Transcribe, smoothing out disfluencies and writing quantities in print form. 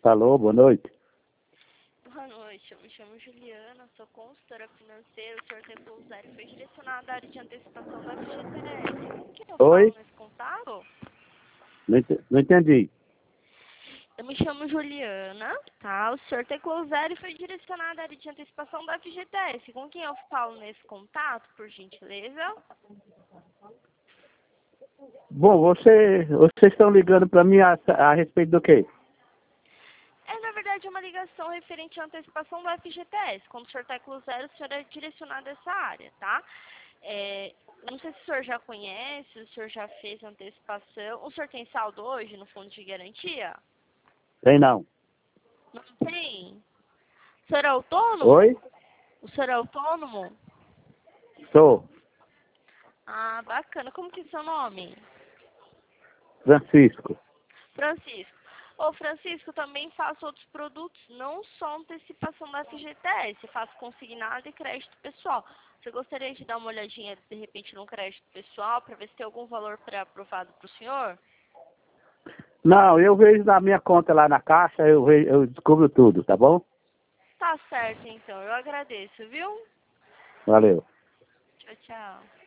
Alô, boa noite. Boa noite, eu me chamo Juliana, sou consultora financeira. O senhor tentou usar e foi direcionado à área de antecipação da FGTS. Com quem eu Oi? falo nesse contato? Não entendi. Eu me chamo Juliana, tá? O senhor tentou usar e foi direcionado à área de antecipação da FGTS. Com quem eu falo nesse contato, por gentileza? Bom, vocês estão ligando para mim a respeito do quê? Na verdade, é uma ligação referente à antecipação da FGTS. Quando o senhor está com o zero, o senhor é direcionado a essa área, tá? Eu não sei se o senhor já conhece, se o senhor já fez antecipação. O senhor tem saldo hoje no fundo de garantia? Tem não. Não tem? O senhor é autônomo? Oi? O senhor é autônomo? Sou Ah, bacana. Como que é seu nome? Francisco. Francisco. Ô, Francisco, eu também faço outros produtos, não só antecipação da FGTS, eu faço consignado e crédito pessoal. Você gostaria de dar uma olhadinha, de repente, no crédito pessoal, para ver se tem algum valor pré-aprovado para o senhor? Não, eu vejo na minha conta lá na caixa, eu descubro tudo, tá bom? Tá certo, então. Eu agradeço, viu? Valeu. Tchau, tchau.